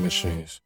machines.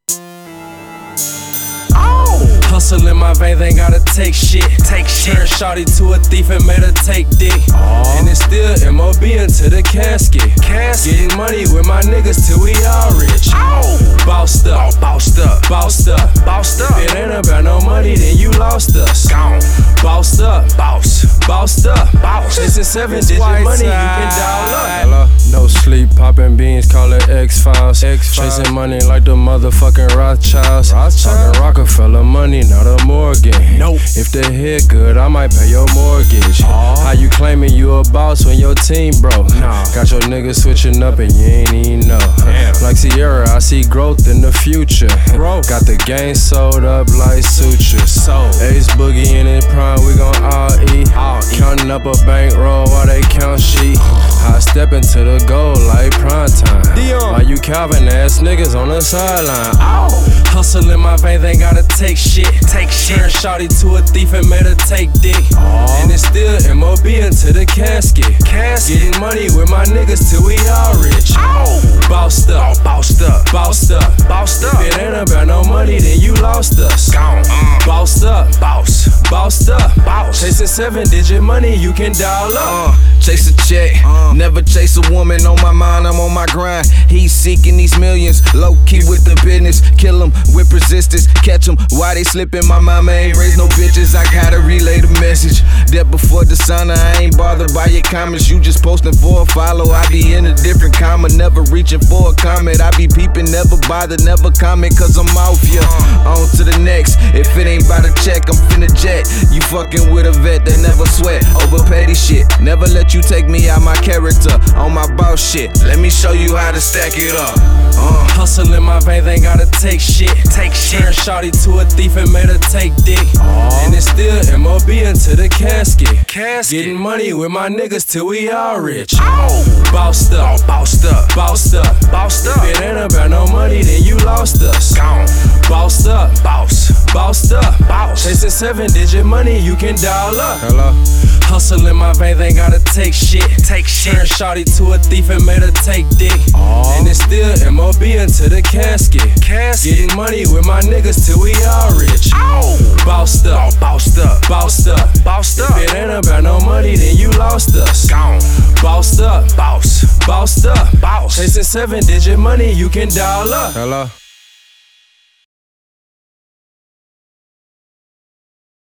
Hustle in my veins, ain't gotta take shit. Turn shawty to a thief and made her take dick. And it's still MOB into the casket. Getting money with my niggas till we all rich. Bossed up, bossed up, bossed up, bossed up. If it ain't about no money, then you lost us. Bossed up, bossed up, chasing 7-digit money, you can dial up. Hello? No sleep, popping beans, call it X-Files. Chasing money like the motherfucking Rothschilds. Talking Rockefeller money, not a mortgage. If the hit good, I might pay your mortgage. How you claiming you a boss when your team broke? Got your niggas switching up and you ain't even know. Like Sierra, I see growth in the future. Got the game sold up like sutures. Ace Boogie in his prime, we gon' all eat. Counting up a bankroll while they count sheep. I step into the goal like prime time. Why you Calvin ass niggas on the sideline? Hustle in my veins, ain't gotta take shit. Turn shawty to a thief and made her take dick. And it's still MOB into the casket. Getting money with my niggas till we all rich. Bossed up, bossed up, bossed up, bossed up. If it ain't about no money, then you lost us. Bossed up, bossed up, chasing 7-digit money, you can dial up. Chase a check, never chase a woman. On my mind, I'm on my grind. He's seeking these millions, low key with the business. Kill them with resistance, catch them while they slipping. My mama ain't raised no bitches, I gotta relay the message. That before the sun, I ain't bothered by your comments. You just posting for a follow. I be in a different comma, never reaching for a comment. I be peeping, never bother, never comment, cause I'm off ya. On to the next, if it ain't by the check, I'm finna jet. You fucking with a vet that never sweat over petty shit. Never let you take me out my character on my boss shit. Let me show you how to stack it up. Hustle in my veins, ain't gotta take shit. Turn shawty to a thief and made her take dick. And it's still MOB into the casket. Getting money with my niggas till we all rich. Bossed up, bossed up, bossed up, bossed up. If it ain't about no money, then you lost us. Bossed up, bossed up, chasing 7-digit money, you can dial up. Hello? Hustle in my veins, ain't gotta take shit. Turn shawty to a thief and made her take dick. And it's still MOB into the casket. Getting money with my niggas till we all rich. Bossed up, bossed up, bossed up, bossed up. If it ain't about no money, then you lost us. Bossed up, bossed up, chasing 7-digit money, you can dial up. Hello?